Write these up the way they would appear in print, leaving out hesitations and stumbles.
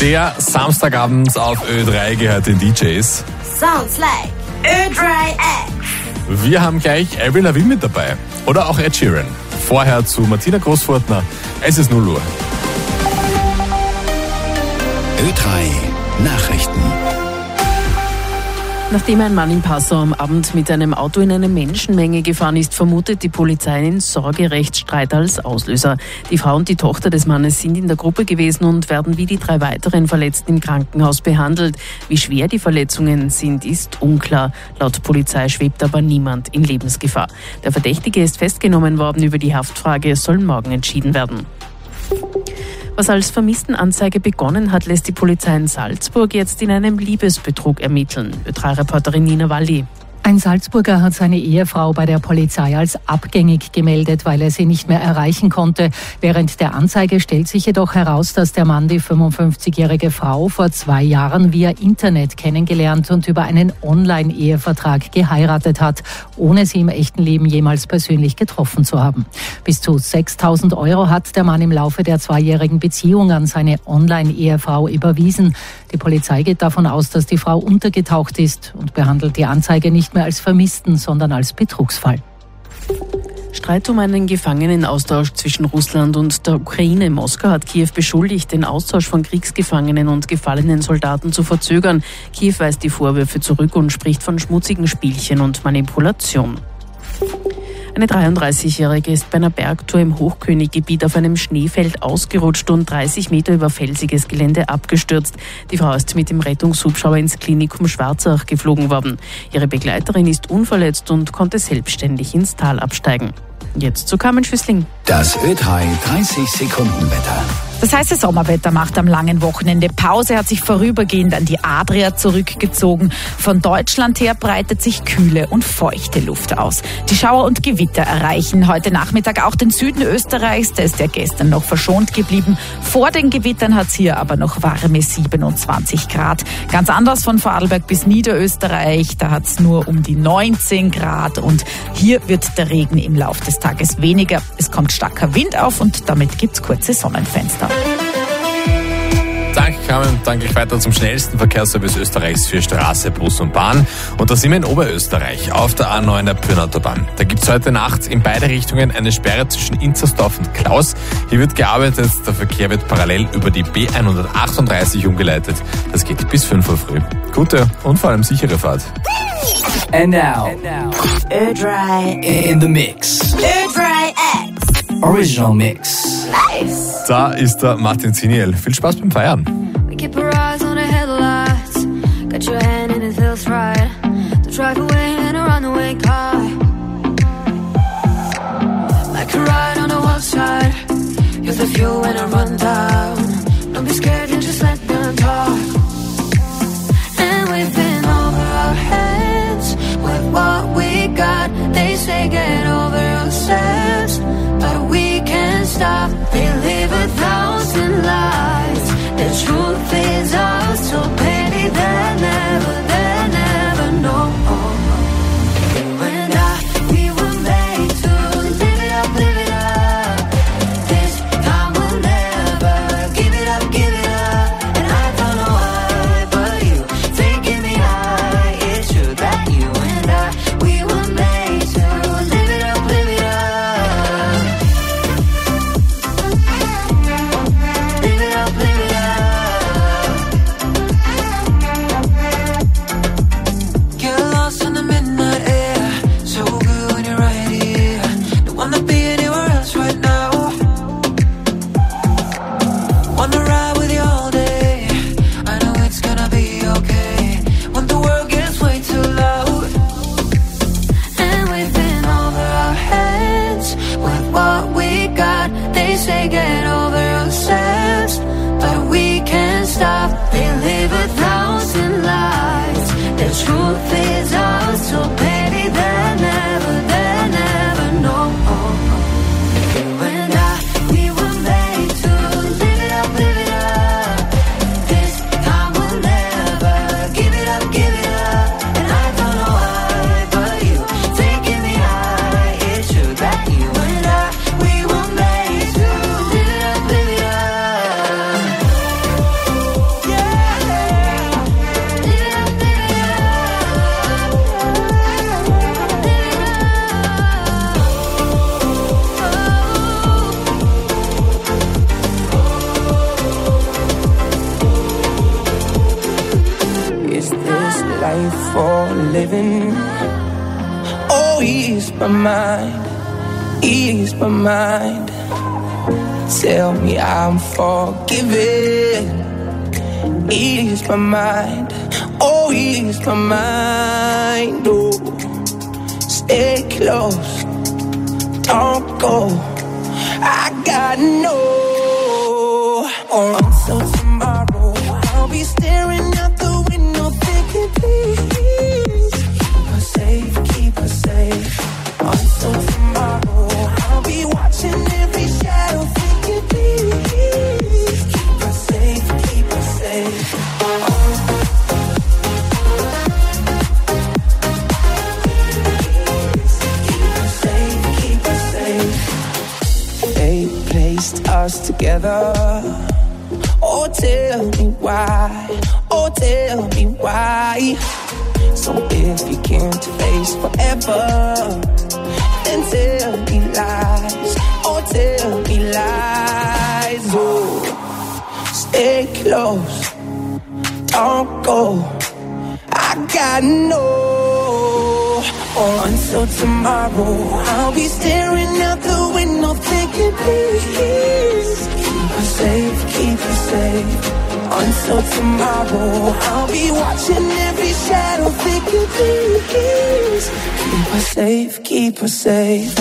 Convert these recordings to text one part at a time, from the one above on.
Der Samstagabend auf Ö3 gehört den DJs. Sounds like Ö3X. Wir haben gleich Avril Lavigne mit dabei. Oder auch Ed Sheeran. Vorher zu Martina Großfurtner. Es ist 0 Uhr. Ö3 Nachrichten. Nachdem ein Mann in Passau am Abend mit einem Auto in eine Menschenmenge gefahren ist, vermutet die Polizei einen Sorgerechtsstreit als Auslöser. Die Frau und die Tochter des Mannes sind in der Gruppe gewesen und werden wie die 3 weiteren Verletzten im Krankenhaus behandelt. Wie schwer die Verletzungen sind, ist unklar. Laut Polizei schwebt aber niemand in Lebensgefahr. Der Verdächtige ist festgenommen worden. Über die Haftfrage soll morgen entschieden werden. Was als Vermisstenanzeige begonnen hat, lässt die Polizei in Salzburg jetzt in einem Liebesbetrug ermitteln. Ö3-Reporterin Nina Walli. Ein Salzburger hat seine Ehefrau bei der Polizei als abgängig gemeldet, weil er sie nicht mehr erreichen konnte. Während der Anzeige stellt sich jedoch heraus, dass der Mann die 55-jährige Frau vor 2 Jahren via Internet kennengelernt und über einen Online-Ehevertrag geheiratet hat, ohne sie im echten Leben jemals persönlich getroffen zu haben. Bis zu 6.000 € hat der Mann im Laufe der 2-jährigen Beziehung an seine Online-Ehefrau überwiesen. Die Polizei geht davon aus, dass die Frau untergetaucht ist und behandelt die Anzeige nicht mehr als Vermissten, sondern als Betrugsfall. Streit um einen Gefangenenaustausch zwischen Russland und der Ukraine. Moskau hat Kiew beschuldigt, den Austausch von Kriegsgefangenen und gefallenen Soldaten zu verzögern. Kiew weist die Vorwürfe zurück und spricht von schmutzigen Spielchen und Manipulation. Eine 33-Jährige ist bei einer Bergtour im Hochköniggebiet auf einem Schneefeld ausgerutscht und 30 Meter über felsiges Gelände abgestürzt. Die Frau ist mit dem Rettungshubschrauber ins Klinikum Schwarzach geflogen worden. Ihre Begleiterin ist unverletzt und konnte selbstständig ins Tal absteigen. Jetzt zu Carmen Schüssling. Das Ö3 30-Sekunden-Wetter. Das heiße Sommerwetter macht am langen Wochenende Pause, hat sich vorübergehend an die Adria zurückgezogen. Von Deutschland her breitet sich kühle und feuchte Luft aus. Die Schauer und Gewitter erreichen heute Nachmittag auch den Süden Österreichs. Der ist ja gestern noch verschont geblieben. Vor den Gewittern hat es hier aber noch warme 27 Grad. Ganz anders von Vorarlberg bis Niederösterreich. Da hat es nur um die 19 Grad. Und hier wird der Regen im Laufe des Tages weniger. Es kommt starker Wind auf und damit gibt es kurze Sonnenfenster. Danke, Carmen. Dann gleich weiter zum schnellsten Verkehrsservice Österreichs für Straße, Bus und Bahn. Und da sind wir in Oberösterreich auf der A9 der Pyrnautaubahn. Da gibt es heute Nacht in beide Richtungen eine Sperre zwischen Inzersdorf und Klaus. Hier wird gearbeitet. Der Verkehr wird parallel über die B138 umgeleitet. Das geht bis 5 Uhr früh. Gute und vor allem sichere Fahrt. And now, Ö3 in the mix. Ö3X. Original Mix. Nice. Da ist der Martin Ziniel. Viel Spaß beim Feiern. We keep our eyes on the headlights. Got your hand and it feels right. The drive away in a runaway car. Like a ride on a wild side. You're the fuel when I run down. Don't be scared and just let them talk. And we've been over our heads with what we got. They say get over yourselves, but we can't stop. They live 1,000 lies. The truth is out, so maybe they'll never know. You and I, we were made to live it up, live it up. This time we'll never give it up, give it up. And I don't know why, but you taking me high. It's true that you and I, we were made to live it up, live it up. Live it up, live it up. life for living. Oh, ease my mind, ease my mind. Tell me I'm forgiven. Ease my mind, oh, ease my mind. Oh, stay close, don't go. I got no. Until tomorrow, I'll be staring out the window thinking, please keep us safe, keep us safe. Until tomorrow, I'll be watching every shadow thinking, please keep us safe, keep us safe. Keep us safe, keep us safe. They placed us together. Oh, tell me why, oh, tell me why. So if you can't face forever, then tell me lies, oh, tell me lies. Oh, stay close, don't go, I got no. Oh, until tomorrow, I'll be staring out the window thinking, please keep us safe, keep us safe. Until tomorrow, I'll be watching every shadow thinking, please keep us safe, keep us safe.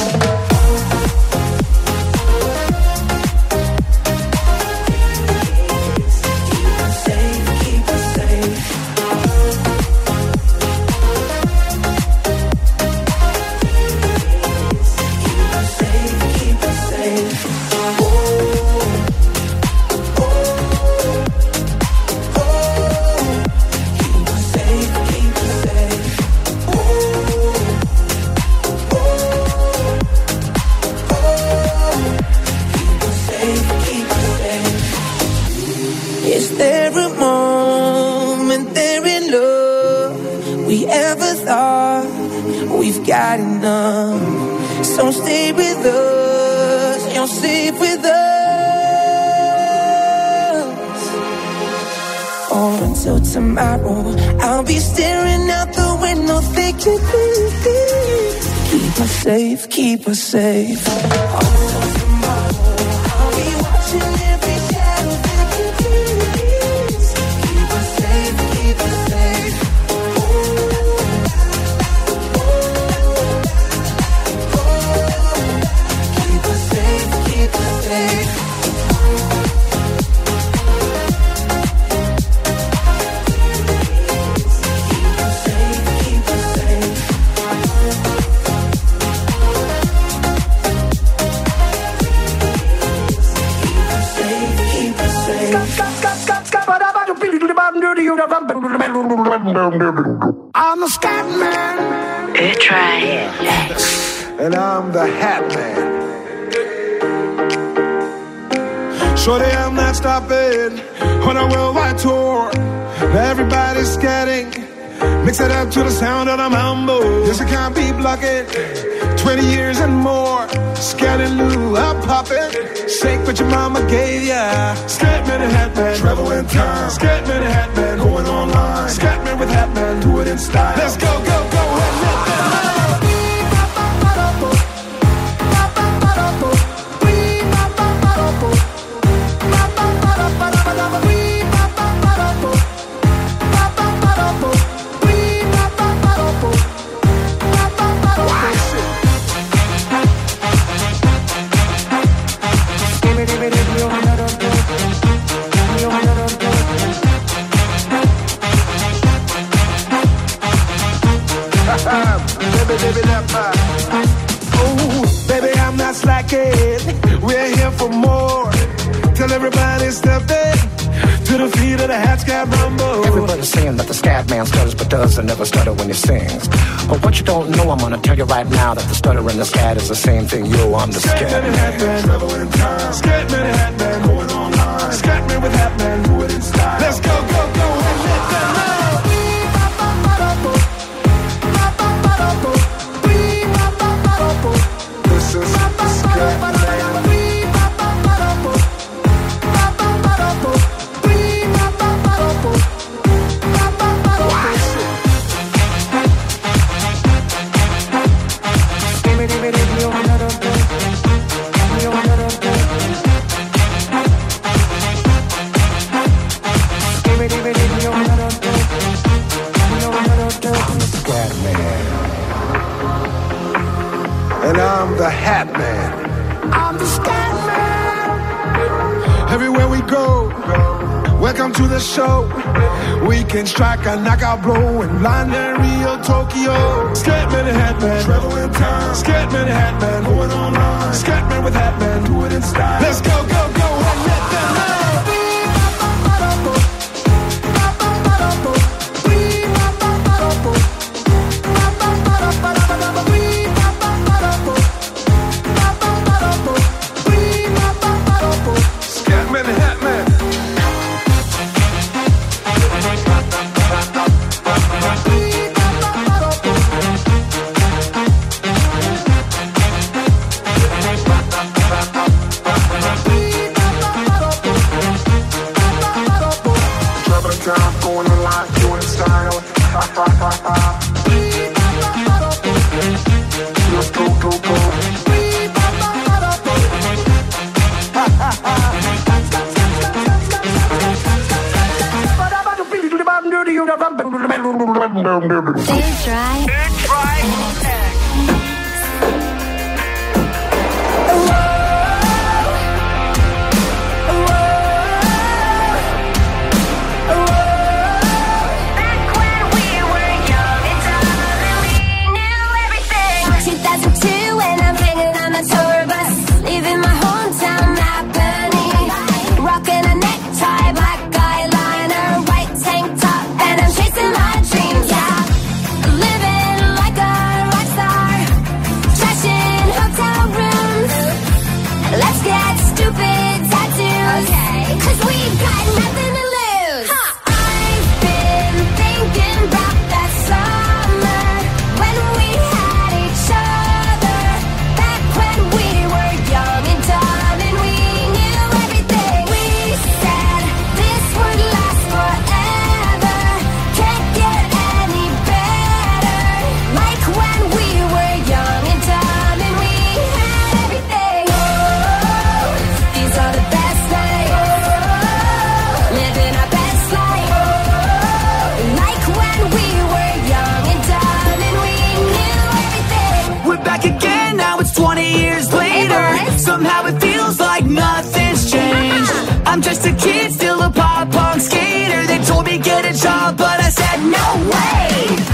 Got enough, so stay with us, you're safe with us. Oh, until tomorrow, I'll be staring out the window thinking, please keep us safe, keep us safe. Until tomorrow, I'll be watching every shadow thinking, please keep us safe, keep us safe. I'm the scat man. And I'm the hat man. Shorty, I'm not stopping on a worldwide tour. Everybody's scatting. Mix it up to the sound of the mambo. Yes, I can't be blocking. 20 years and more. Scatting Lou, I'm popping. Shake what your mama gave ya. Scatman and Hatman, travel in time. Scatman and Hatman, going online. Scatman with Hatman, do it in style. Let's go, go, go, and let them know. Oh, baby, I'm not slacking. We're here for more. Tell everybody step in to the feet of the hat scat rumble. Everybody's saying that the scat man stutters but doesn't never stutter when he sings. But what you don't know, I'm gonna tell you right now that the stutter and the scat is the same thing. Yo, I'm the scat man. Travel in time. Scatman and Hatman, going online. Scatman with Hatman, do it in style. Let's go, go, go, and let them know. This is Scatman. I'm the Hat Man. I'm the Scat Man. Everywhere we go, welcome to the show. We can strike a knockout blow in London, Rio, Tokyo. Scatman and Hatman, travel in time. Scatman and Hatman, going online. Scatman with Hatman, do it in style. Let's go, go, go, and let them know. Scatman and Hatman. It's right. It's right. Somehow it feels like nothing's changed. I'm just a kid, still a pop-punk skater. They told me get a job, but I said no way.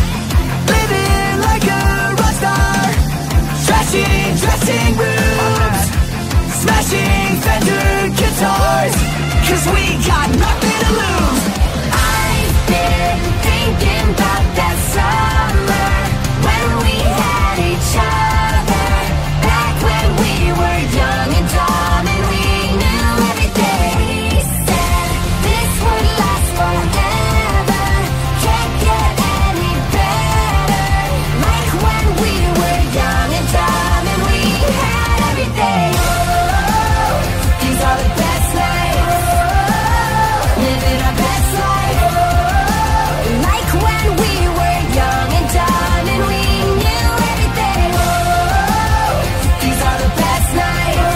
Living like a rock star, trashing dressing rooms, smashing Fender guitars, 'cause we got nothing to lose. I've been thinking about that summer when we had each other, back when we were young and dumb and we knew everything. We said this would last forever, can't get any better. Like when we were young and dumb and we had everything. Oh, these are the best nights, living our best life. Like when we were young and dumb and we knew everything. Oh, these are the best nights,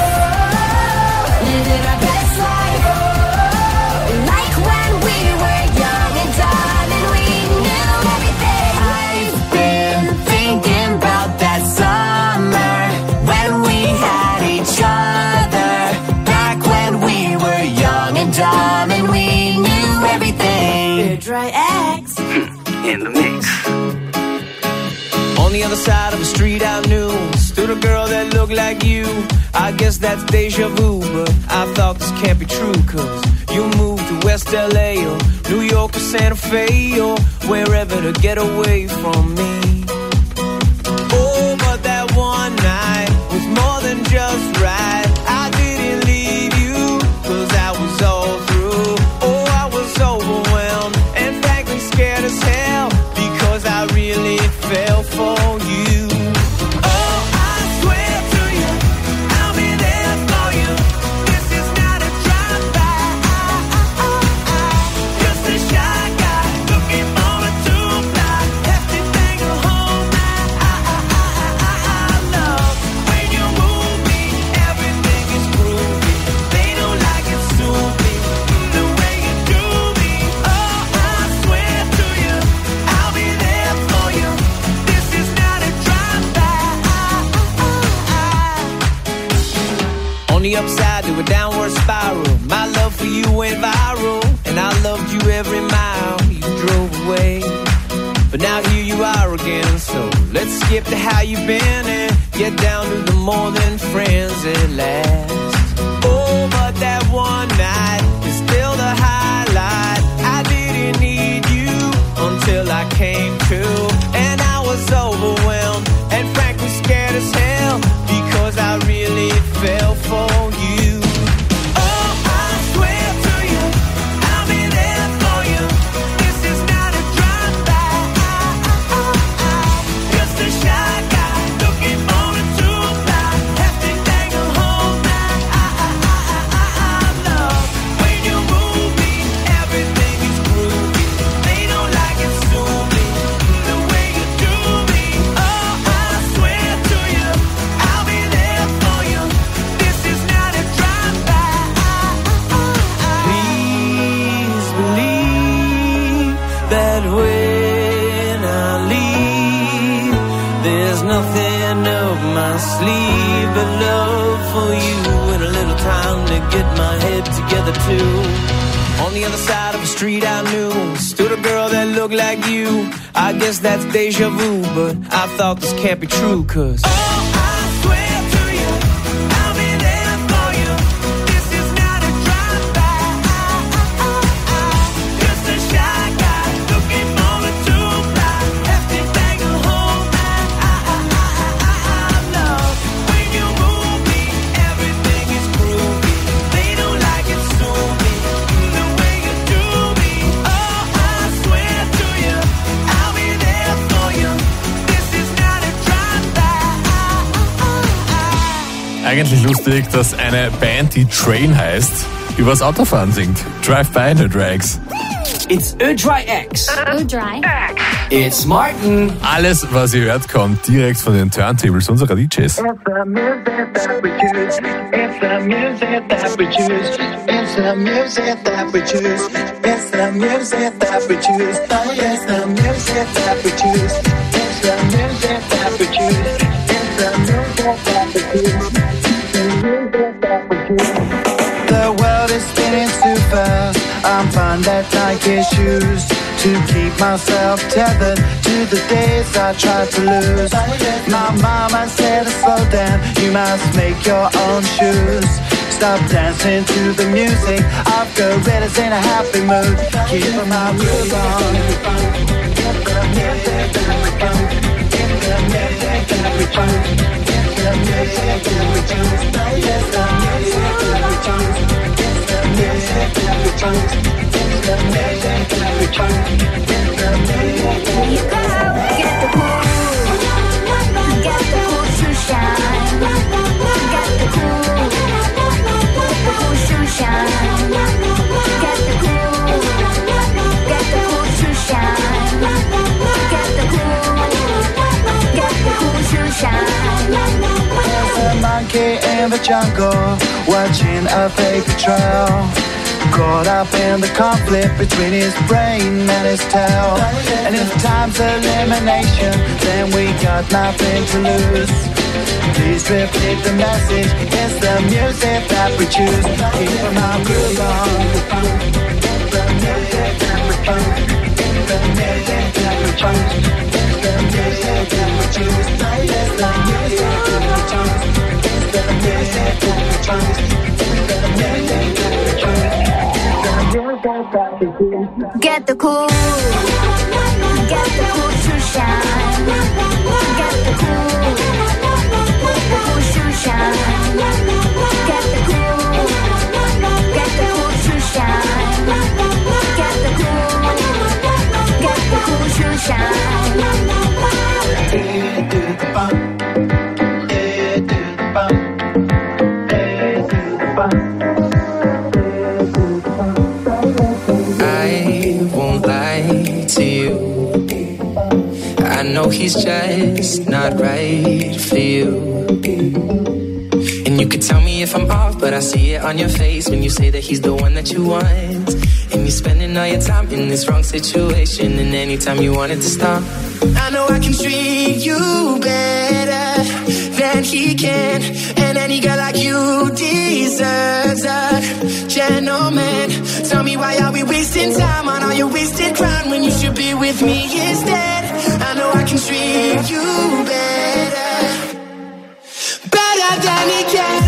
living our best life. Like when we were young and dumb and we knew everything. I've been thinking about that summer when we had each other, back when we were young and dumb and we knew everything. Dry X. In the mix. On the other side of the street I knew stood a girl that looked like you. I guess that's deja vu, but I thought this can't be true, 'cause you moved to West LA or New York or Santa Fe or wherever to get away from me. Oh, but that one night was more than just right. I didn't leave you 'cause I was all through. Oh, I was overwhelmed and frankly scared as hell, because I really fell for you. Oh, I swear to you, I'll be there for you. This is not a drive-by. Just a shy guy looking for a two-fly. Hefty thing to hold. me upside to a downward spiral. My love for you went viral, and I loved you every mile you drove away. But now here you are again, so let's skip to how you've been and get down to the more than friends at last. Oh, but that one night is still the highlight. I didn't need you until I came to, and I was overwhelmed and frankly scared as hell, because I really fell for you. Oh, I swear to you, I'll be there for you. This is not a drive-by. Just a shy guy looking for a two-ply. Have to dangle home love. When you move me, everything is groovy. They don't like it, sue me the way you do me. Oh, I swear to you, I'll be there for you. This is not a drive-by. Please believe that when I leave, there's nothing up my sleeve but love for you and a little time to get my head together too. On the other side of the street I knew stood a girl that looked like you. I guess that's deja vu, but I thought this can't be true, 'cause I swear to you, I'll be there for you. This is not a drive-by. Just a shy guy looking for a two-ply. Have to dangle home love. When you move me, everything is groovy. They don't like it, sue me the way you do me. Oh, I swear to you, I'll be there for you. This is not a drive-by. Eigentlich lustig, dass eine Band, die Train heißt, übers Autofahren singt. Drive-by, no drags. It's Ö3X. Ö3. It's Martin. Alles, was ihr hört, kommt direkt von den Turntables unserer DJs. It's the music that we choose. It's the music that we choose. It's the music that we choose. It's the music that we choose. Oh, yes, the music that we choose. It's the music that we choose. It's the music that we choose. The music that we choose. The world is spinning too fast. I'm finding that Nike shoes to keep myself tethered to the days I tried to lose. My mama said to slow down, you must make your own shoes. Stop dancing to the music of gorillas in a happy mood. Keep my groove on. It's the music that we choose. It's the music that we choose. It's the music that we choose. It's the music that we choose. It's the music that we choose. It's the music that we choose. It's the music that we choose. Get the cool. Get the cool to shine. Get the cool. The cool to shine. Get the cool. Get the cool to shine. Get the cool. Get the cool to shine. There's a monkey in the jungle, watching a paper trail. Caught up in the conflict between his brain and his tail. And if time's elimination, then we got nothing to lose. Please repeat the message. It's the music that we choose. Keep my groove on. It's the music that we choose. It's the music that we choose. It's the music that we choose. It's the music that we choose. It's the music that we choose. It's the music that we choose. Get the cool. Get the cool to shine. Get the cool. The cool to shine. Get the cool. Get the cool to shine. Get the cool. Get the cool to shine. I know he's just not right for you. And you could tell me if I'm off, but I see it on your face when you say that he's the one that you want. And you're spending all your time in this wrong situation, and anytime you want it to stop. I know I can treat you better than he can, and And any girl like you deserves a gentleman. Tell me, why are we wasting time on all your wasted crown when you should be with me instead? I know I can treat you better, better than he can.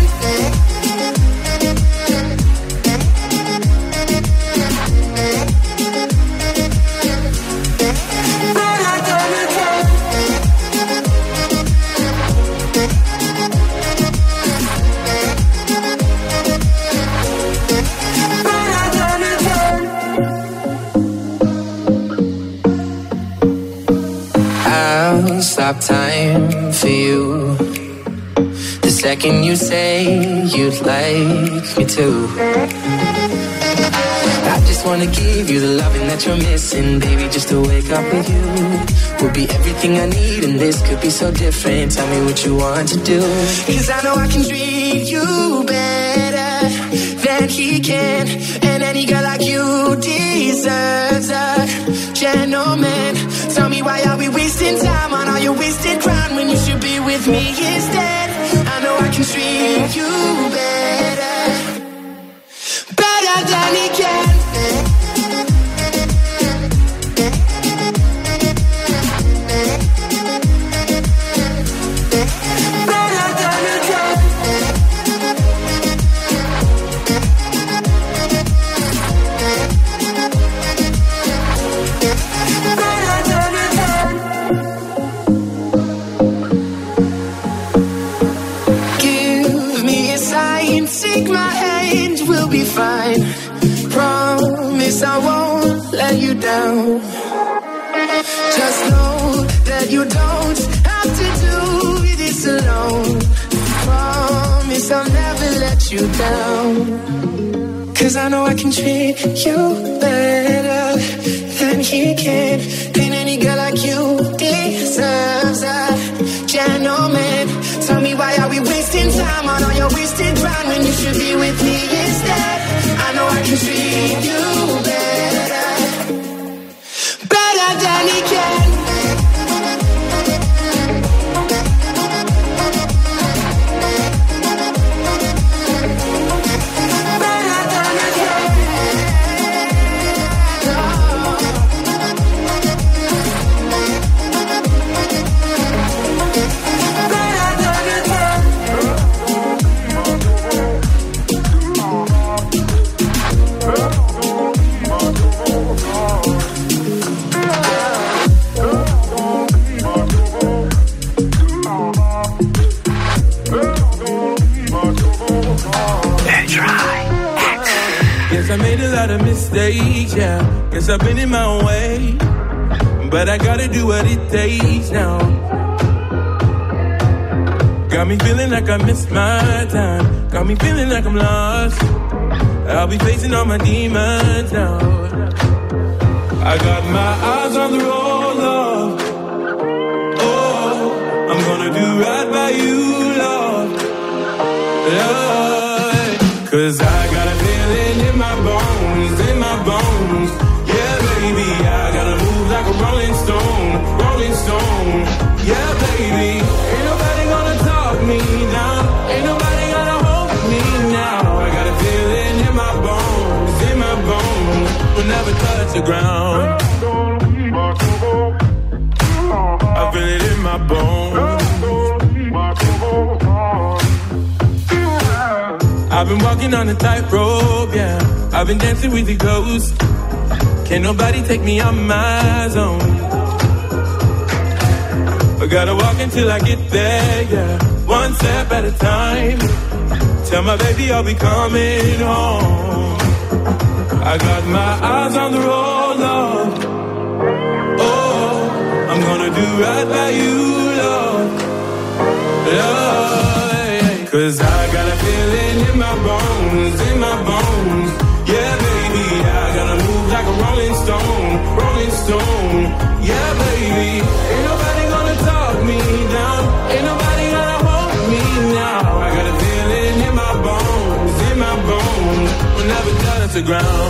Stop time for you the second you say you'd like me to. I just wanna give you the loving that you're missing, baby. Just to wake up with you will be everything I need, and this could be so different. Tell me what you want to do, 'cause I know I can treat you better than he can. And any girl like you deserves a gentleman. Tell me, why are we wasting time on all your wasted crown when you should be with me instead? I know I can treat you better, better than he can. Fine, promise I won't let you down. Just know that you don't have to do this alone. Promise I'll never let you down, 'cause I know I can treat you better than he can. And any girl like you deserves a gentleman. Tell me, why are we wasting time on all your wasted ground when you should be with me instead? I know I can treat you better, better than he can. I made a lot of mistakes, yeah. Guess I've been in my own way, but I gotta do what it takes now. Got me feeling like I missed my time. Got me feeling like I'm lost. I'll be facing all my demons now. I got my eyes on the road, Lord. Oh, I'm gonna do right by you, Lord. Lord, 'cause I got a feeling in my bones, in my bones. Yeah, baby, I gotta move like a rolling stone, rolling stone. Yeah, baby, ain't nobody gonna talk me down, ain't nobody gonna hold me now. I got a feeling in my bones, in my bones. Will never touch the ground. I feel it in my bones. I've been walking on a tightrope, yeah. I've been dancing with the ghosts. Can't nobody take me on my zone. I gotta walk until I get there, yeah. One step at a time. Tell my baby I'll be coming home. I got my eyes on the road, Lord. Oh, I'm gonna do right by you, Lord. Lord, 'cause I got a feeling in my bones, in my bones. Yeah, baby, I gotta move like a rolling stone, rolling stone. Yeah, baby, ain't nobody gonna talk me down, ain't nobody gonna hold me now. I got a feeling in my bones, in my bones. Will never touch the ground.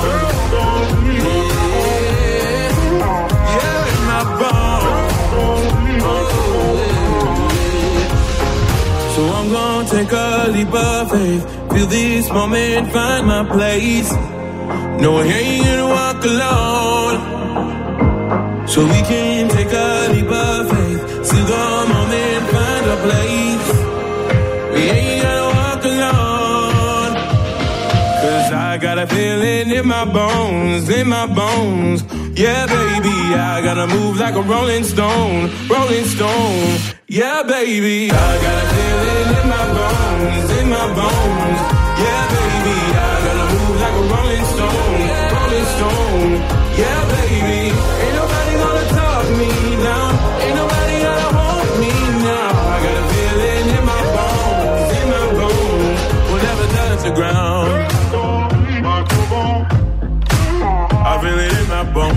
Yeah, in my bones. So I'm gonna take a leap of faith. Feel this moment, find my place. No, I ain't gonna walk alone. So we can take a leap of faith. See the moment, find a place. We ain't gonna walk alone. Cause I got a feeling in my bones, in my bones. Yeah, baby, I gotta move like a rolling stone, rolling stone. Yeah, baby, I got a feeling in my bones, in my bones. Yeah, baby, I gotta move like a rolling stone, rolling stone. Yeah, baby, ain't nobody gonna talk me down, ain't nobody gonna hold me now. I got a feeling in my bones, will never touch the ground. I feel it in my bones.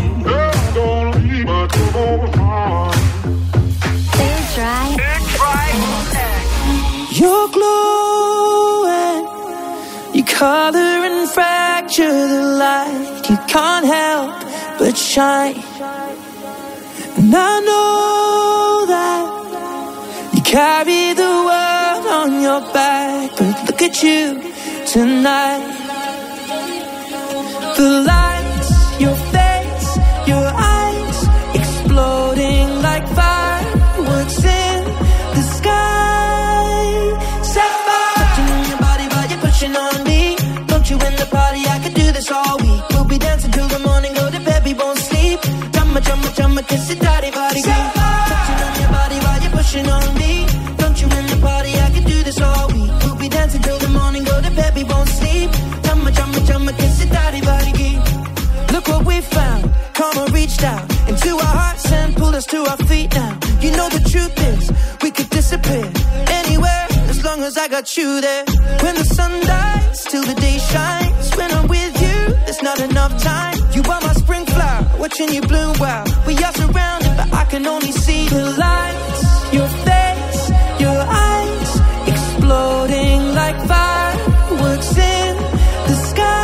You're glowing, you color and fracture the light. You can't help but shine. And I know that you carry the world on your back. But look at you tonight. The lights, your face, your eyes, exploding like fireworks in the sky. Sapphire, touching on your body while you're pushing on me. Don't you in the party? I could do this all week. We'll be dancing till the morning, go to bed, we won't sleep. Chumma, chumma, chumma, kiss it, daddy, body, touching on your body while you're pushing on me. Don't you in the party? I could do this all week. We'll be dancing till the morning, go to bed, we won't sleep. Chumma, chumma, chumma, kiss it, daddy, body. Look what we found, karma reached out into our hearts and pulled us to our feet now. You know the truth is, we could disappear anywhere as long as I got you there. When the sun dies, till the day shines. When I'm with you, there's not enough time. You are my spring flower, watching you bloom wild. We are surrounded, but I can only see the lights. Your face, your eyes, exploding like fireworks in the sky.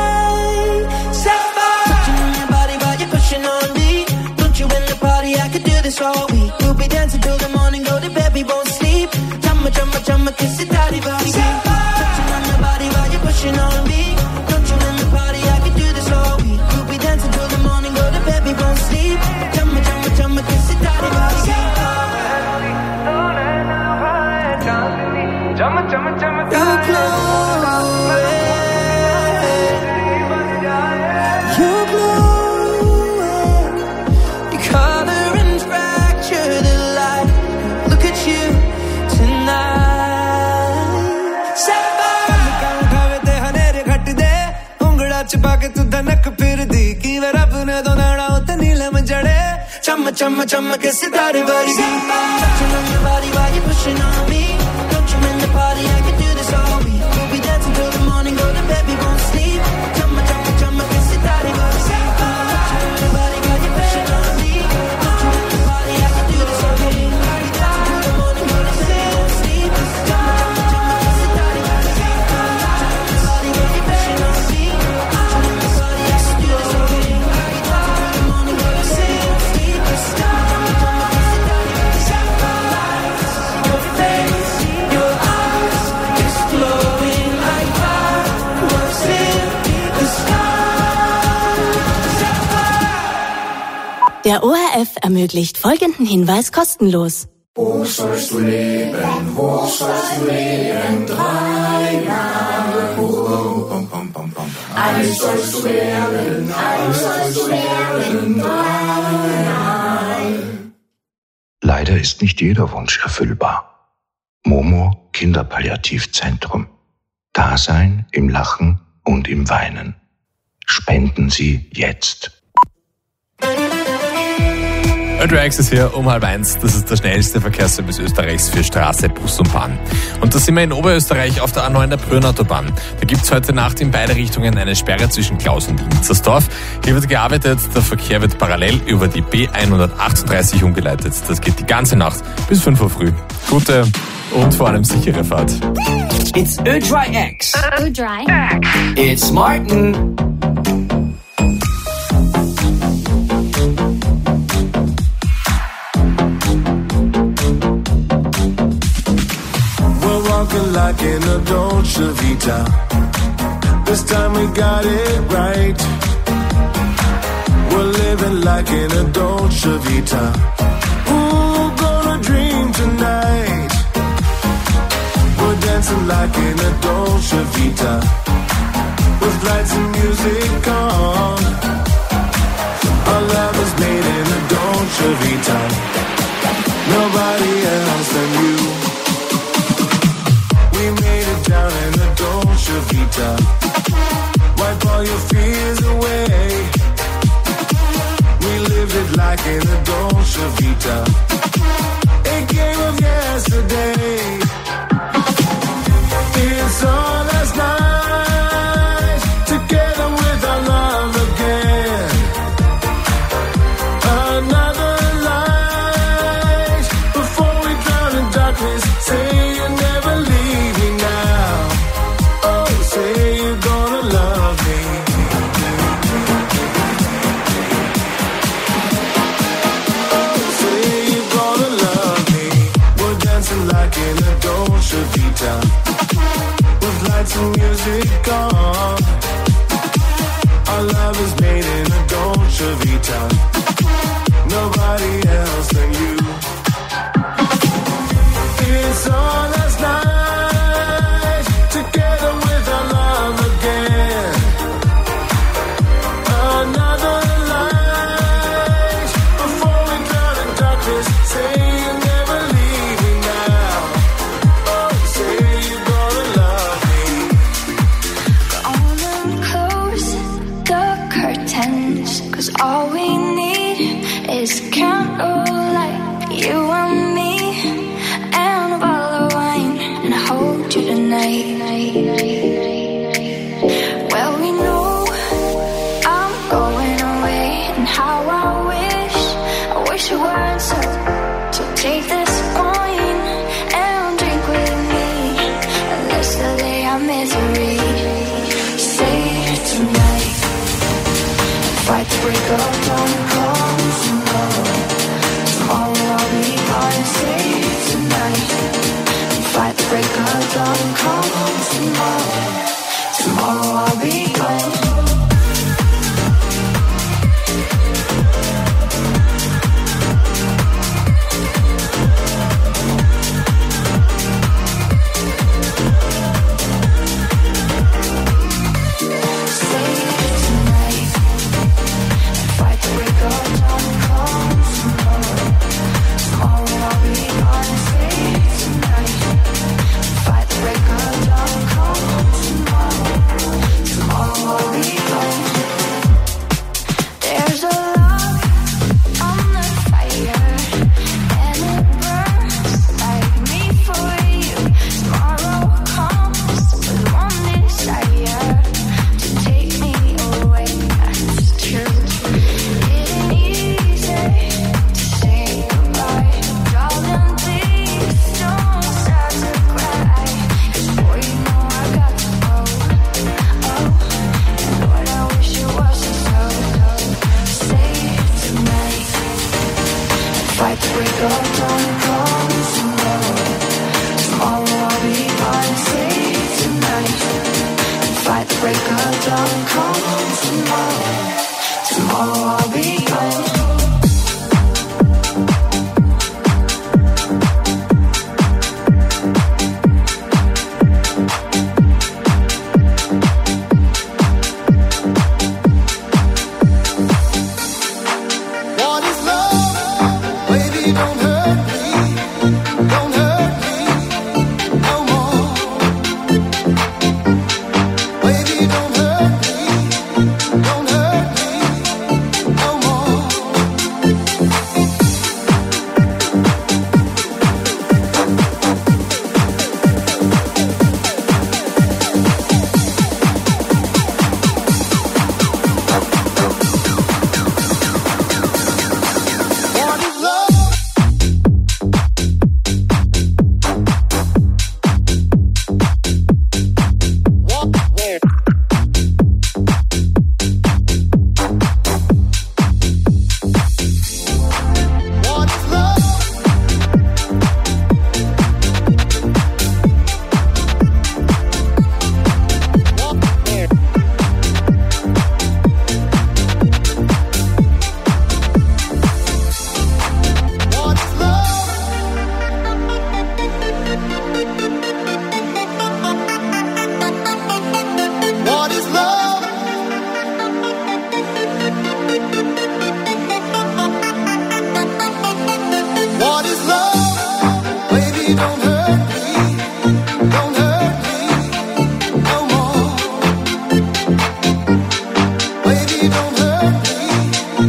I could do this all week. We'll be dancing till the morning, go to bed, we won't sleep. Chumma, chumma, chumma, kiss it, daddy, body. Touching on your body while you're pushing on me. Don't you in the party? I could do this all week. We'll be dancing till the morning, go to bed, we won't sleep. Chumma, chumma, chumma, kiss it, daddy, body. You're glowing. You're glowing. You color and fracture the light. Look at you tonight. छुपा के तू धनक फिर दी कि वे रब ने दो नाड़ा उते नीलम जड़े चम चम चम के सितारे वर्गी Touching on your body while you're pushing on me. Don't you in the party? I could do this all week. We'll be dancing till the morning, go to bed, we won't sleep. Chumma, chumma, chumma, kiss it, daddy, body. Touching on your body while you're pushing on me. Don't you in the party? I could do this all week. We'll be dancing till the morning, go to bed, we won't sleep. Chumma, chumma, chumma, kiss it, daddy, body. Touching on your body while you're pushing on me. Don't you in the party? I could do this all week. We'll be dancing till the morning, go to bed, we won't sleep. Chumma, chumma, chumma, kiss it, daddy, body. Your face, your eyes, exploding like fireworks in the sky. Der ORF ermöglicht folgenden Hinweis kostenlos. Wo sollst du leben? Wo sollst du leben? 3 Jahre. Eins sollst du werden, eins sollst du werden. 3 Jahre. Leider ist nicht jeder Wunsch erfüllbar. Momo Kinderpalliativzentrum. Dasein im Lachen und im Weinen. Spenden Sie jetzt. Ödrax ist hier um 12:30. Das ist der schnellste Verkehrsservice Österreichs für Straße, Bus und Bahn. Und da sind wir in Oberösterreich auf der A9 der Brünnautobahn. Da gibt es heute Nacht in beide Richtungen eine Sperre zwischen Klaus und Inzersdorf. Hier wird gearbeitet, der Verkehr wird parallel über die B138 umgeleitet. Das geht die ganze Nacht bis 5 Uhr früh. Gute und vor allem sichere Fahrt. It's Ödry X. Ödry. It's Martin. We're walking like like in a Dolce Vita. This time we got it right. We're living like in a Dolce Vita. Ooh, gonna dream tonight. We're dancing like in a Dolce Vita. With lights and music on. Our love is made in a Dolce Vita. Nobody else than you. We made it down in a Dolce Vita. Wipe all your fears away. We lived it like in a Dolce Vita. A game of yesterday. It's all last night. Together with our love again. Another light. Before we drown in darkness. Say you never leave me now. Oh, say you're gonna love me. Oh, say you're gonna love me. We're dancing like in a Dolce Vita. With lights and music on. Our love is made in a Dolce Vita. Nobody else than you. It's all last night. Together with our love again. Another light. Before we drown in darkness. Say you never leave me now. Oh, say you're gonna love me. Gonna close the curtains, 'cause all we need is candlelight, you and me, and a bottle of wine, and I hold you tonight. Well, we know I'm going away, and how I wish it weren't so. So take this wine and drink with me, and let's delay our misery. Say it tonight, fight the break of dawn, come tomorrow. Tomorrow I'll be gone. Say it tonight, fight the break of dawn, come tomorrow. Tomorrow I'll be gone. Break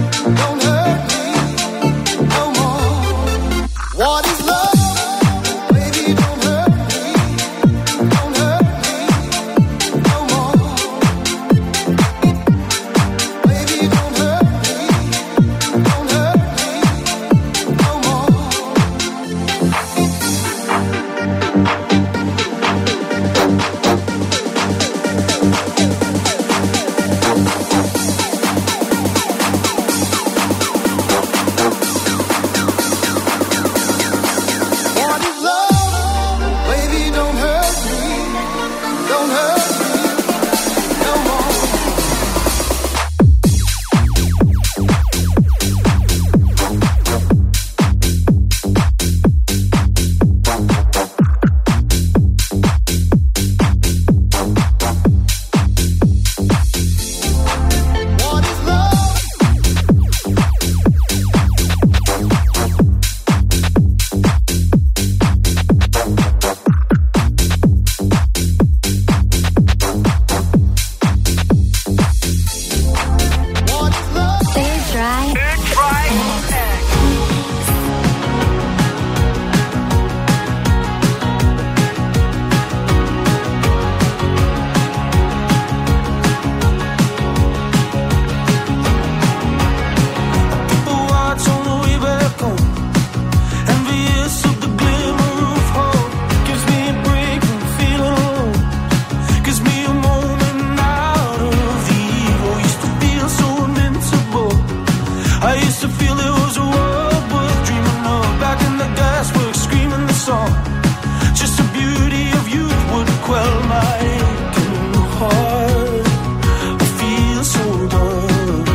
don't hurt me no more. What is love? Baby, don't hurt me no more. Baby, don't hurt me no more. What is love? Baby, don't hurt me no more. What is love? Watch on the way back home. Envious of the glimmer of hope. Gives me a break from feeling alone. Gives me a moment out of the evil. Used to feel so invincible. I used to feel it was a world worth dreaming of. Back in the gasworks, screaming the song. Just the beauty of youth would quell my aching heart. I feel so done.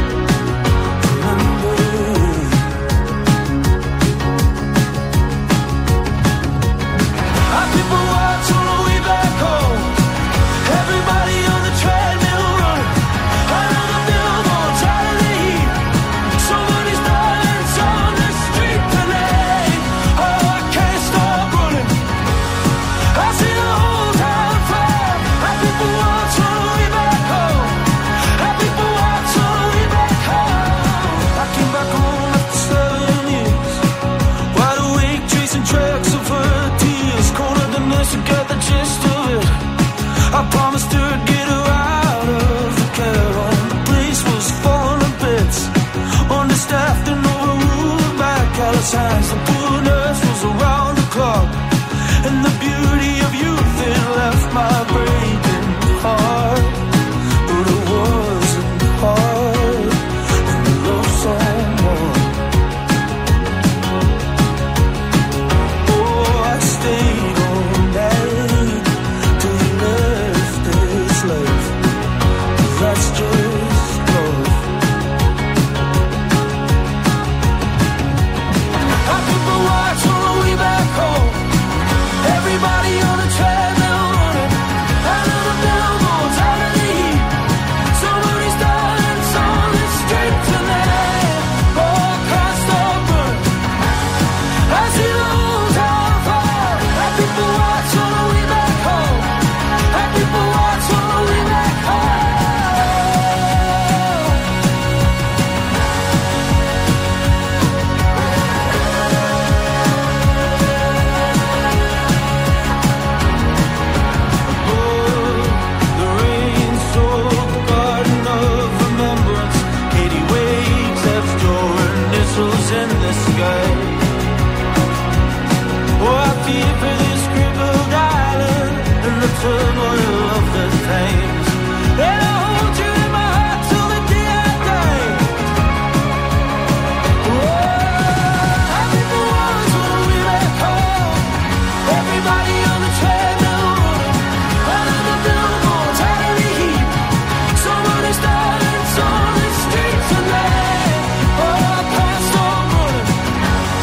People watch on the way back home. Everybody on the treadmill running. Under the billboards, out of the heat. Somebody's violence on the street tonight. Oh, I can't stop running. I see the whole town fire. People watch on the way back home. People watch on the way back home. I came back home after 7 years. Wide awake, chasing tracks of her tears. Cornered the nurse to get the gist of it. I promised her I'd get her out of the care home. The place was falling to bits. Understaffed and overruled by callous hands. The poor nurse was around the clock. And the beauty of youth, it left my breaking heart. But it wasn't hard to love someone. Oh, I stayed all night till he left his life. That's just love. People watch on the way back home. Everybody on the treadmill running. Under the billboards, out of the heat. Somebody's dying on the street tonight. Oh, I can't stop running. I see the whole town fire. People watch on the way back home. People watch on the way back home. The rain soaked the garden of remembrance. 80 waves left your initials in the sky. Oh, I feel for this crippled island in the turmoil of the flames. And I hold you in my heart till the day I die. Oh, people watch on the way back home. Everybody on the treadmill running. Under the billboards, out of the heat. Somebody's dying on the street tonight. Oh, I can't stop running.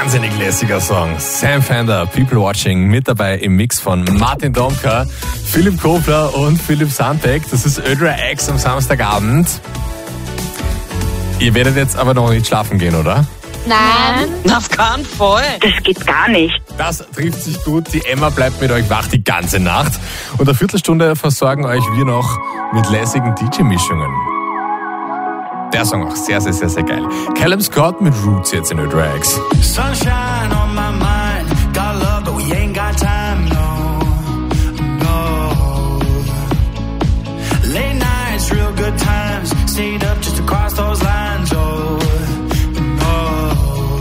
wahnsinnig lässiger Song. Sam Fender, People Watching, mit dabei im Mix von Martin Domka, Philipp Kofler und Philipp Sandbeck. Das ist Ödra X am Samstagabend. Ihr werdet jetzt aber noch nicht schlafen gehen, oder? Nein. Auf keinen Fall. Das geht gar nicht. Das trifft sich gut. Die Emma bleibt mit euch wach die ganze Nacht. Und eine Viertelstunde versorgen euch wir noch mit lässigen DJ-Mischungen. Der Song auch sehr, sehr, sehr, sehr geil. Callum Scott mit Roots jetzt in Ödra X. Sunshine on my mind. Got love, but we ain't got time, no, no. Late nights, real good times. Stayed up just to cross those lines, oh, no.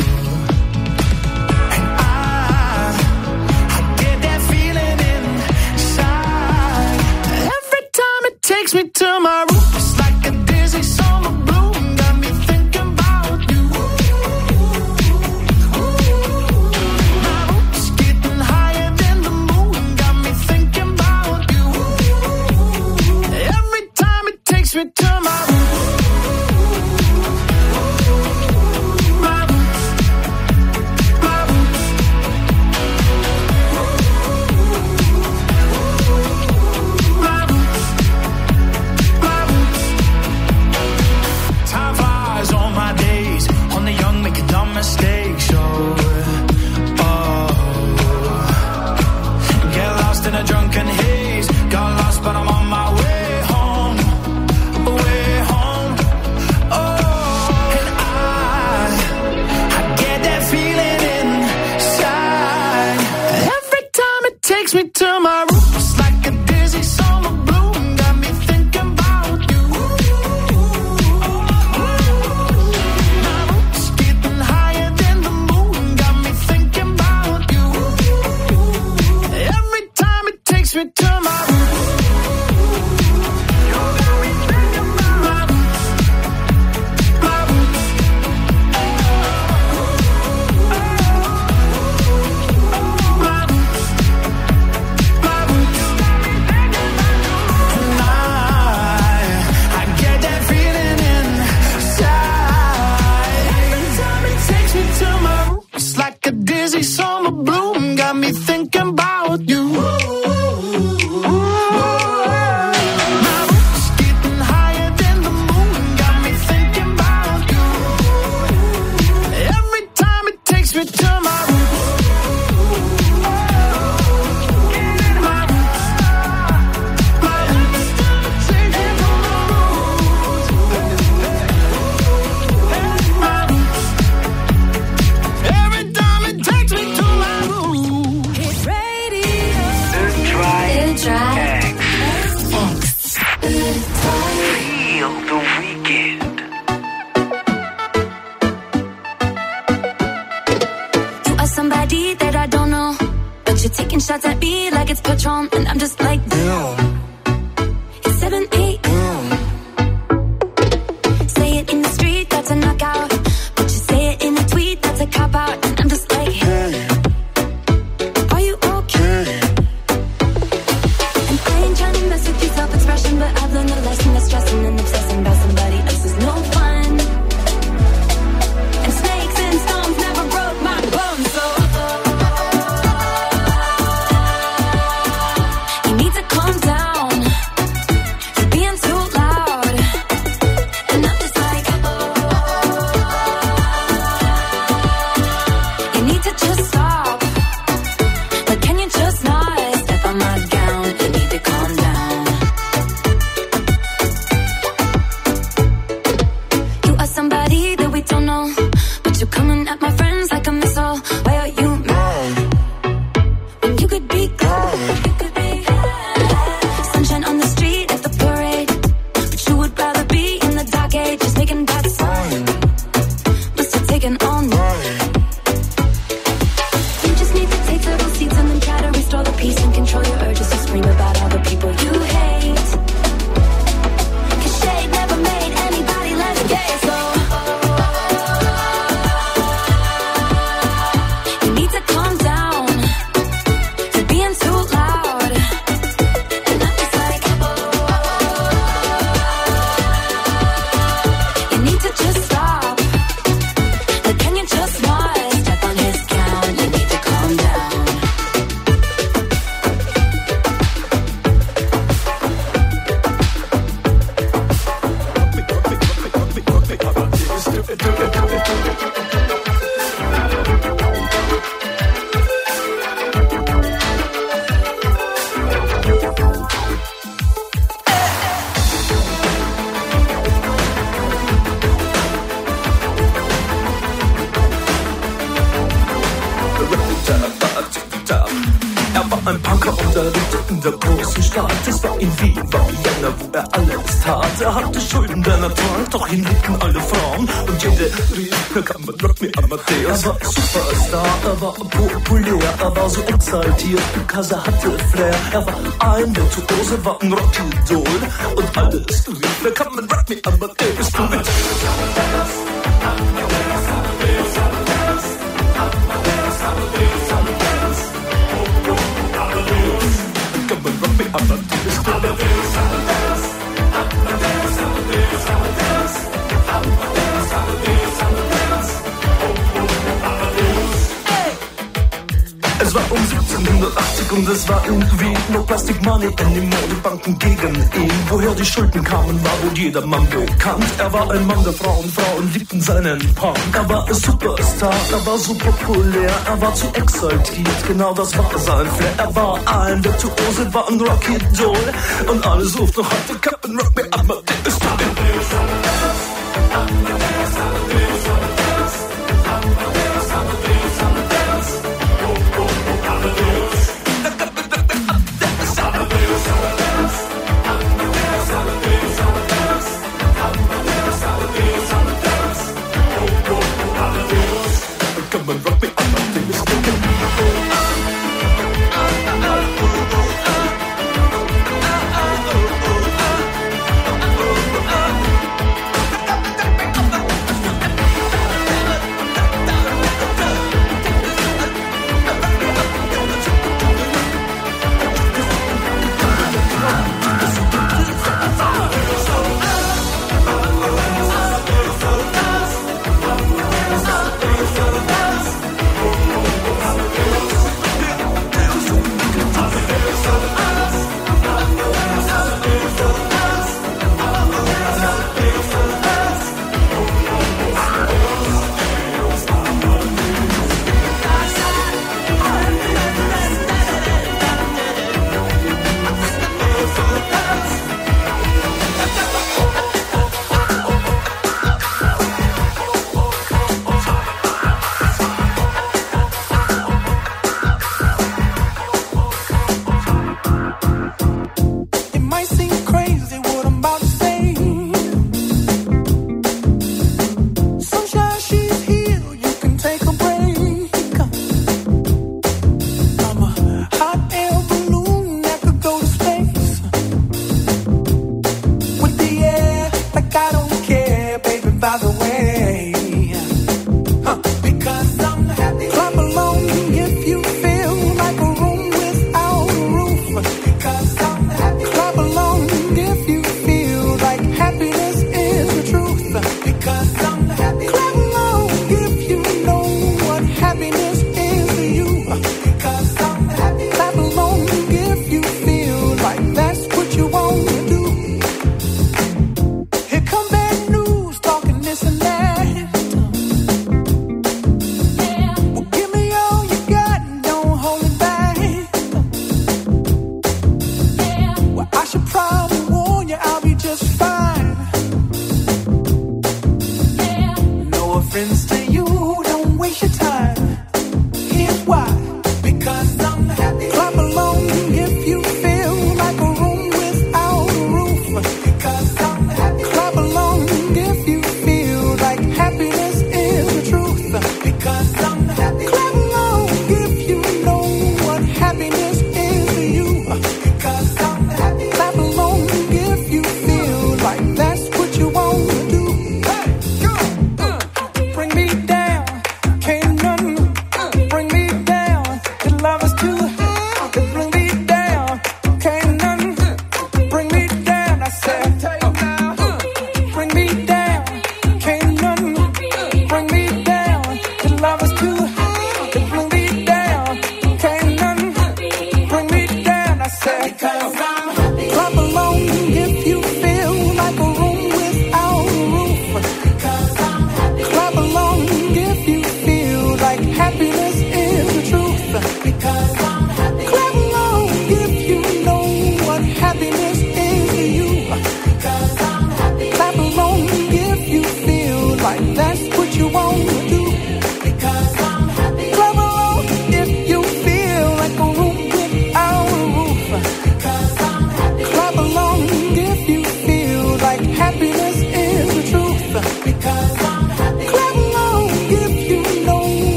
And I get that feeling inside. Every time it takes me to my roots, like a dizzy summer bloom. Got me thinking about you. My roots getting higher than the moon. Got me thinking about you. Every time it takes me to my roots. Mistakes, get lost in a drunken haze. Got lost, but I'm on my way home, way home. Oh, and I get that feeling inside. Every time it takes me to my roots, like a dizzy summer bloom. Got me thinking about you. Takes me to my roots. You got me thinking about my roots, my roots. My roots, my roots. You got me thinking about you. And I get that feeling inside. Every time it takes me to my roots, like a dizzy summer bloom. Got me thinking about you. Somebody that I don't know, but you're taking shots at me like it's Patron, and I'm just like, damn. It's 7 a.m. Say it in the street, that's a knockout. But you say it in a tweet, that's a cop out, and I'm just like, hey, are you okay? And I ain't trying to mess with your self-expression, but I've learned a lesson that stressing and obsessing about somebody else is no fun. And snakes and stones never broke my bones, so you need to calm down. You're being too loud, and I'm just like, you need to just stop. Like, can you just not step on my gown? You need to calm down. You are somebody that we don't know, but you're coming at my friends like a missile. Why are you mad when you could be glad? You could be glad. Sunshine on the street at the parade, but you would rather be in the dark age, just making that sign. Must have taken all night. You just need to take several seats and then try to restore the peace and control your urges to scream about all the people you hate. 'Cause shade never made anybody less gay, so you need to calm down. You're being too loud. war ein Punker und er lebte in der großen Stadt. Es war in Wien, war Vienna, wo er alles tat. Er hatte Schulden, der er trank, doch ihn liebten alle Frauen. Und jede rief, hier kann man Rock Me Amadeus. Er war Superstar, er war populär, er war so exaltiert, because er hatte Flair. Er war ein Virtuose, war ein Rockidol. Und alles rief, hier kann man Rock Me Amadeus. Du mit Es war um 1780 und es war irgendwie no Plastic Money anymore. Die Banken gegen ihn. Woher die Schulden kamen, war wohl jedermann bekannt. Er war ein Mann der Frauen, Frauen liebten seinen Punk. Er war ein Superstar, er war so populär, er war zu exaltiert, genau das war sein Flair. Er war ein Virtuose, war ein Rockidol. Und alle suchten noch heute Captain Rock Me Amadeus.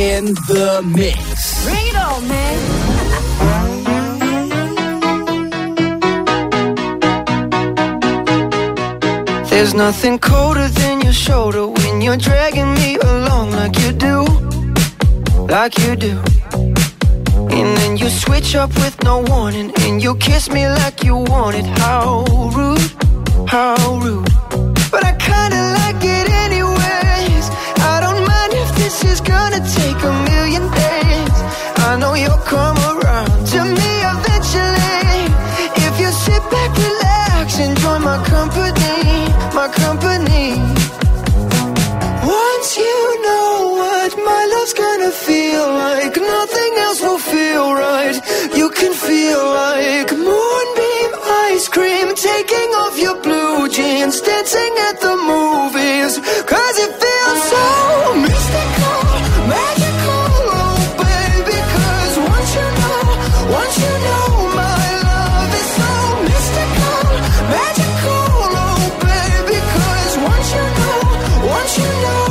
in the mix. Bring it on, man. There's nothing colder than your shoulder when you're dragging me along like you do, like you do. And then you switch up with no warning, and you kiss me like you want it. How rude, how rude. But I kinda like it anyways. I don't mind if this is gonna take a million days. I know you'll come around to me eventually. If you sit back, relax, enjoy my company, my company. Once you know what my love's gonna feel like, nothing else will feel right. You can feel like moonbeam ice cream, taking off your blue jeans, dancing at the movies. Cause it feels so mystical, magical, oh baby. Cause once you know my love is so mystical, magical, oh baby. Cause once you know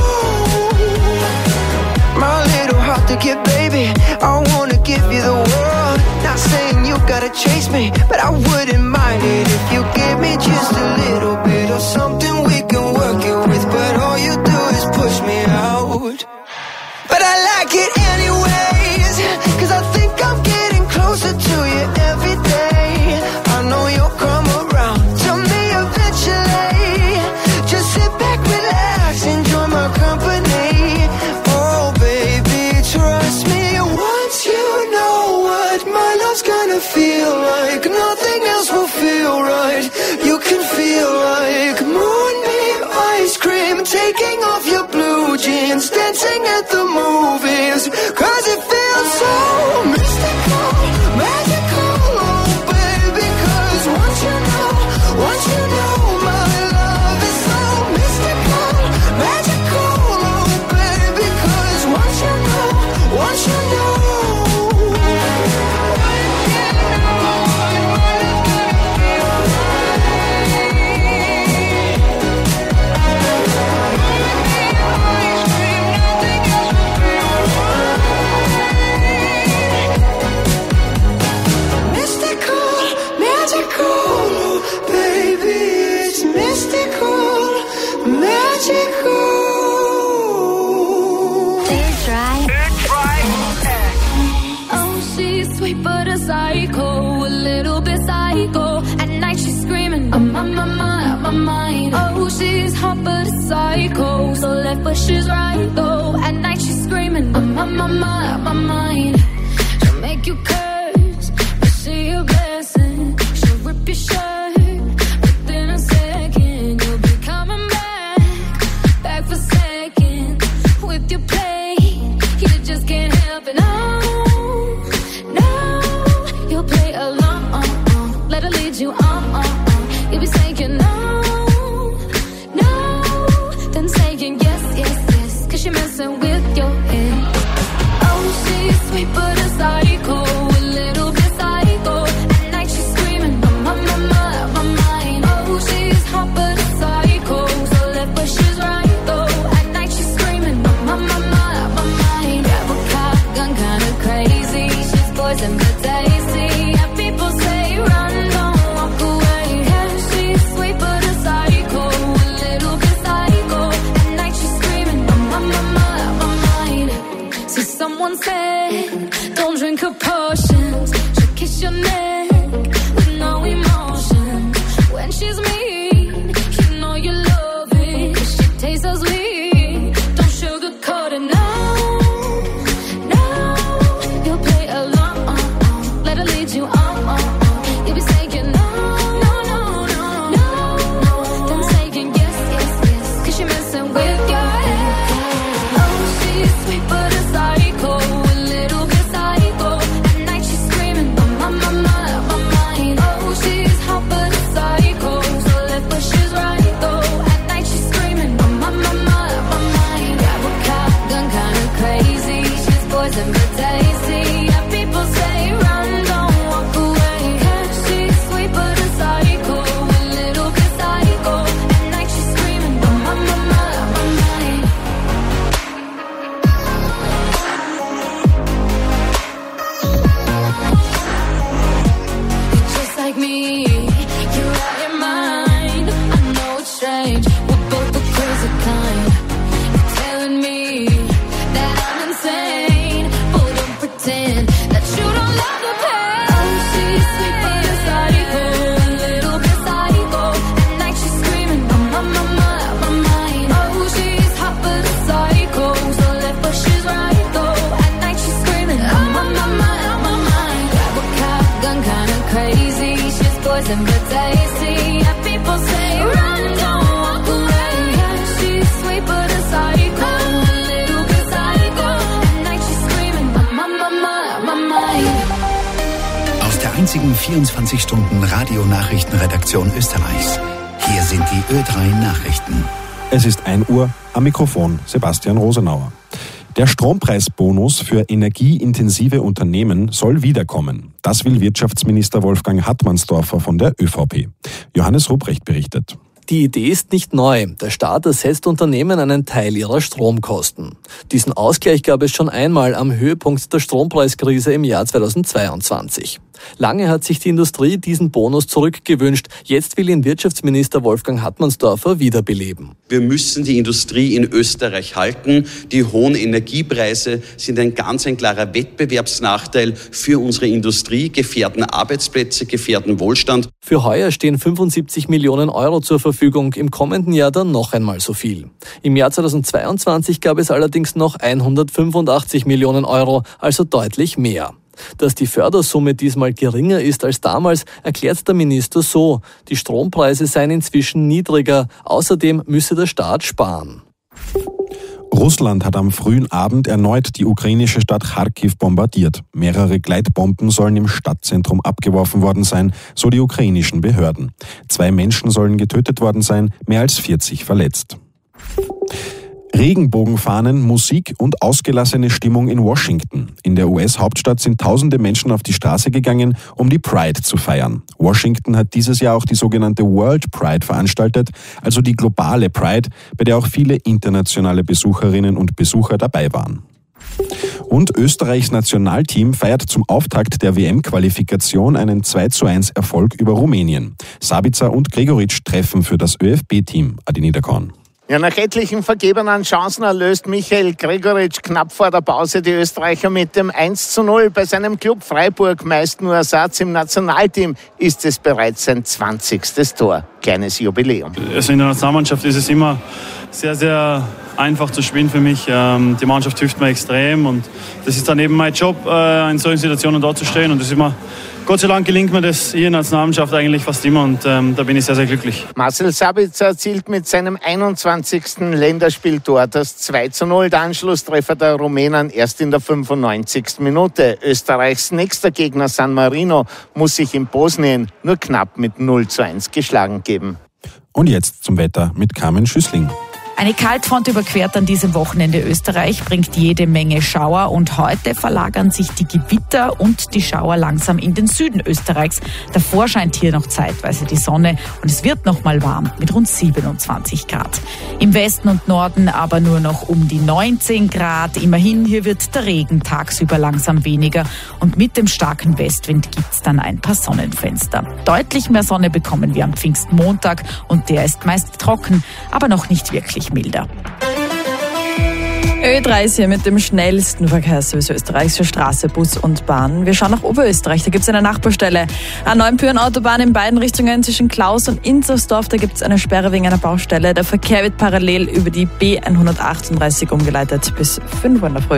my little heart to give, baby, I wanna give you the world. Not saying you gotta chase me, but I wouldn't mind it if you give me just a little bit of something we can work it with. But all you do is push me out. But I like it anyways, cause I think I'm getting closer to you every day. I know you'll come around to me eventually. Just sit back, relax, enjoy my company. Oh baby, trust me. Once you know what my love's gonna feel like, nothing else will feel right. You can feel like moonbeam ice cream, taking off your blue jeans, dancing at the movies. Cause it feels so mystical, magical, oh baby. Cause once you know my love is so mystical, magical, oh baby. Cause once you know mystical, magical, baby. It's mystical, magical. Oh, she's sweet but a psycho, a little bit psycho. At night she's screaming, I'm on my mind. Oh, she's hot but a psycho, so left but she's right though. At night she's screaming, I'm on my mind. She'll make you curse, but she a blessing. She'll rip your shirt within a second. You'll be coming back for seconds with your play. You just can't help it. No, you'll play along. Let her lead you on. You'll be saying no, then saying yes. Cause you're messing with your head. Oh, she's einzigen 24-Stunden-Radio-Nachrichtenredaktion Österreichs. Hier sind die Ö3 Nachrichten. Es ist 1 Uhr, am Mikrofon Sebastian Rosenauer. Der Strompreisbonus für energieintensive Unternehmen soll wiederkommen. Das will Wirtschaftsminister Wolfgang Hartmannsdorfer von der ÖVP. Johannes Rupprecht berichtet. Die Idee ist nicht neu. Der Staat ersetzt Unternehmen einen Teil ihrer Stromkosten. Diesen Ausgleich gab es schon einmal am Höhepunkt der Strompreiskrise im Jahr 2022. Lange hat sich die Industrie diesen Bonus zurückgewünscht. Jetzt will ihn Wirtschaftsminister Wolfgang Hartmannsdorfer wiederbeleben. Wir müssen die Industrie in Österreich halten. Die hohen Energiepreise sind ein klarer Wettbewerbsnachteil für unsere Industrie, gefährden Arbeitsplätze, gefährden Wohlstand. Für heuer stehen 75 Millionen Euro zur Verfügung, im kommenden Jahr dann noch einmal so viel. Im Jahr 2022 gab es allerdings noch 185 Millionen Euro, also deutlich mehr. Dass die Fördersumme diesmal geringer ist als damals, erklärt der Minister so: Die Strompreise seien inzwischen niedriger, außerdem müsse der Staat sparen. Russland hat am frühen Abend erneut die ukrainische Stadt Charkiw bombardiert. Mehrere Gleitbomben sollen im Stadtzentrum abgeworfen worden sein, so die ukrainischen Behörden. 2 Menschen sollen getötet worden sein, mehr als 40 verletzt. Regenbogenfahnen, Musik und ausgelassene Stimmung in Washington. In der US-Hauptstadt sind tausende Menschen auf die Straße gegangen, um die Pride zu feiern. Washington hat dieses Jahr auch die sogenannte World Pride veranstaltet, also die globale Pride, bei der auch viele internationale Besucherinnen und Besucher dabei waren. Und Österreichs Nationalteam feiert zum Auftakt der WM-Qualifikation einen 2:1 Erfolg über Rumänien. Sabitzer und Gregoritsch treffen für das ÖFB-Team. Adi Niederkorn. Ja, nach etlichen vergebenen Chancen erlöst Michael Gregoritsch knapp vor der Pause die Österreicher mit dem 1:0. Bei seinem Club Freiburg, meist nur Ersatz im Nationalteam, ist es bereits sein 20. Tor. Kleines Jubiläum. Also in der Nationalmannschaft ist es immer sehr, sehr einfach zu spielen für mich. Die Mannschaft hilft mir extrem und das ist dann eben mein Job, in solchen Situationen da zu stehen. Und das ist immer, Gott sei Dank gelingt mir das hier in der Nationalmannschaft eigentlich fast immer und da bin ich sehr, sehr glücklich. Marcel Sabitzer erzielt mit seinem 21. Länderspieltor das 2:0. Der Anschlusstreffer der Rumänen erst in der 95. Minute. Österreichs nächster Gegner San Marino muss sich in Bosnien nur knapp mit 0:1 geschlagen geben. Und jetzt zum Wetter mit Carmen Schüssling. Eine Kaltfront überquert an diesem Wochenende Österreich, bringt jede Menge Schauer und heute verlagern sich die Gewitter und die Schauer langsam in den Süden Österreichs. Davor scheint hier noch zeitweise die Sonne und es wird noch mal warm mit rund 27 Grad. Im Westen und Norden aber nur noch um die 19 Grad. Immerhin, hier wird der Regen tagsüber langsam weniger und mit dem starken Westwind gibt's dann ein paar Sonnenfenster. Deutlich mehr Sonne bekommen wir am Pfingstmontag und der ist meist trocken, aber noch nicht wirklich milder. Ö3 ist hier mit dem schnellsten Verkehrsservice Österreichs für Straße, Bus und Bahn. Wir schauen nach Oberösterreich, da gibt es eine Nachbarstelle. A9-Pyren-Autobahn in beiden Richtungen zwischen Klaus und Inzersdorf, da gibt es eine Sperre wegen einer Baustelle. Der Verkehr wird parallel über die B138 umgeleitet bis 5 Uhr in der Früh.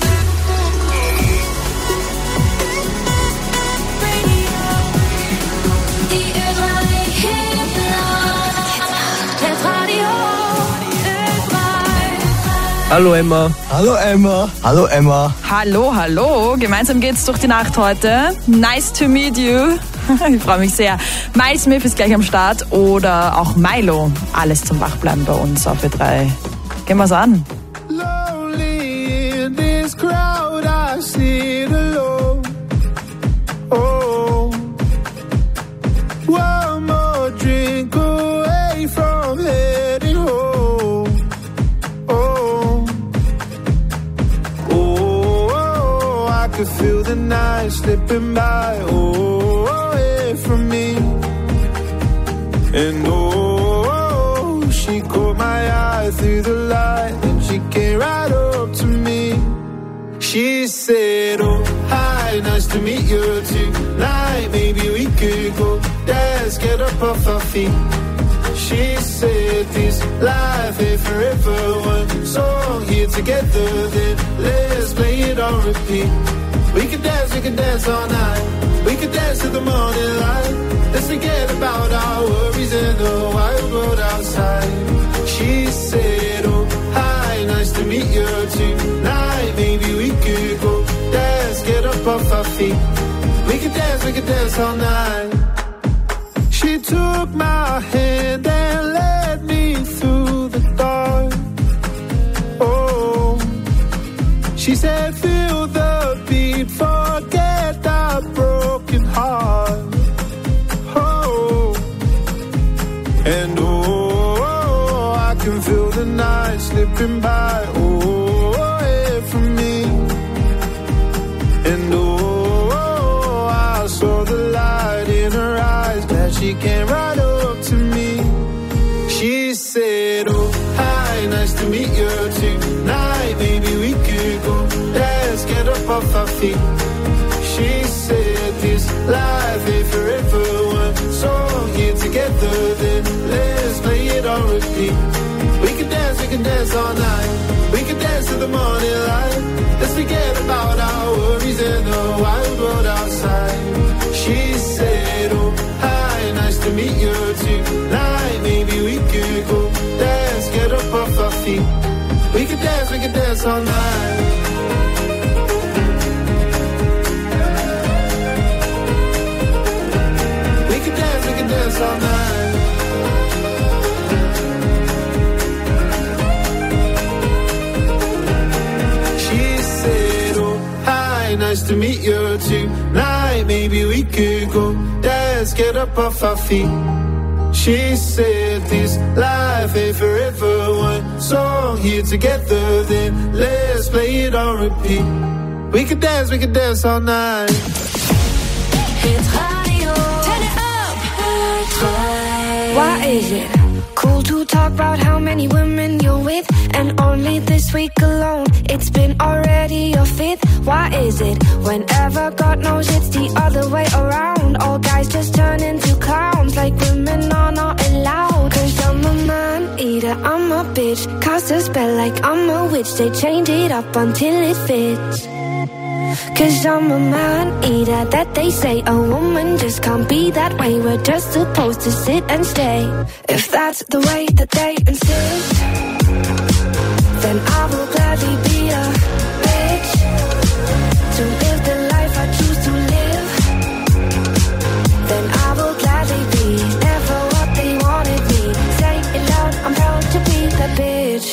Hallo Emma. Hallo Emma. Hallo Emma. Hallo, hallo. Gemeinsam geht's durch die Nacht heute. Nice to meet you. Ich freue mich sehr. Miles Smith ist gleich am Start oder auch Milo. Alles zum Wachbleiben bei uns auf Ö3. Gehen wir's an. Lonely in this crowd, I sit alone. Oh, one more drink away from heading home. I could feel the night slipping by, away from me. And she caught my eye through the light, and she came right up to me. She said, oh, hi, nice to meet you tonight. Maybe we could go dance, get up off our feet. She said this life ain't forever. One song here together, then let's play it on repeat. We could dance all night. We could dance to the morning light. Let's forget about our worries and the wild world outside. She said, oh, hi, nice to meet you tonight. Maybe we could go dance, get up off our feet. We could dance we could dance all night. She took my hand and led me through the dark. Oh, she said, feel the beat, forget the broken heart. Oh, and I can feel the night slipping by. Oh, away from me. And I saw the light in her eyes. Glad she came right up to me. She said, oh, hi, nice to meet you tonight. Maybe we could go dance, get up off our feet. She said, this life ain't forever one. So here together, then let's play it on repeat. We can dance all night. We can dance to the morning light. Let's forget about our worries and the wild world outside. She said, oh, hi, nice to meet you tonight. Maybe we could go dance, get up off our feet. We can dance all night. We can dance all night. She said, oh, hi, nice to meet you tonight. Maybe we could go dance, get up off our feet. She said, this life ain't forever one. So here together, then let's play it on repeat. We could dance all night. Hit radio. Turn it up. Why is it cool to talk about how many women you're with? And only this week alone, it's been already your fifth. Why is it whenever God knows it's the other way around? All guys just turn into clowns, like women are not allowed. Cause I'm a man eater, I'm a bitch. Cast a spell like I'm a witch. They change it up until it fits. Cause I'm a man eater, that they say a woman just can't be that way. We're just supposed to sit and stay. If that's the way that they insist, then I will gladly be a bitch. To live the life I choose to live, then I will gladly be never what they wanted me. Say it loud, I'm proud to be that bitch.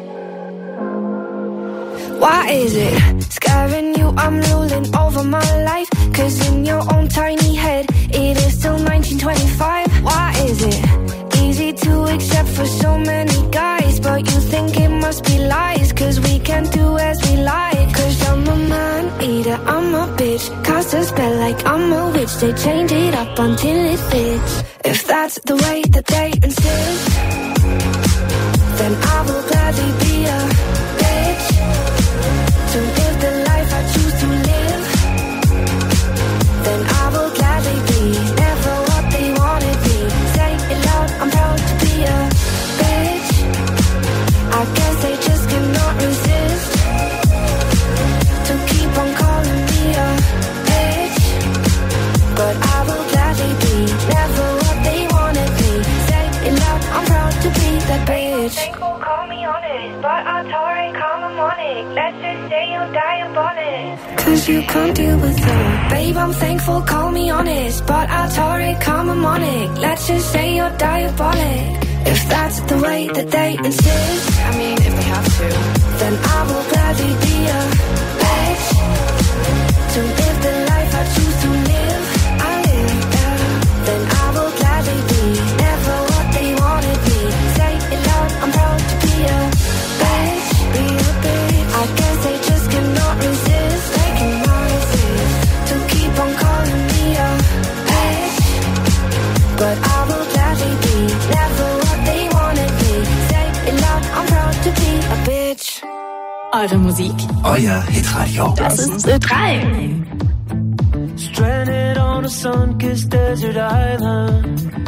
Why is it scaring you? I'm ruling over my life. Cause in your own tiny head, it is still 1925. Why is it easy to accept for so many guys, but you think it must be lies? Cause we can't do as we like. Cause I'm a man eater, I'm a bitch. Cast a spell like I'm a witch. They change it up until it fits. If that's the way that they insist, then I will gladly be a bitch. To live the life I choose to live, then I will gladly be never what they wanted me. Say it loud, I'm proud to be a bitch. I guess they just cannot resist to keep on calling me a bitch. But I will gladly be never what they wanted me. Say it loud, I'm proud to be that bitch. Thankful, call me honest, but I'll tolerate calm and morning. Let's just say you're diabolic. Cause you can't deal with her. Babe, I'm thankful, call me honest, but I'll tolerate calm and morning. Let's just say you're diabolic. If that's the way that they insist, I mean, if they have to, then I will gladly be a bitch. To live the life I choose to live, I live, yeah. Then I will gladly be never what they wanted me. Say it loud, I'm proud to be a bitch. Be a bitch. I guess they just cannot resist. They cannot resist to keep on calling me a bitch. But I will gladly be never what they wanted me. Say it loud, I'm proud to be a bitch. Eure Musik, euer Hitradio. das ist Ö3. Stranded on a sun-kissed desert island,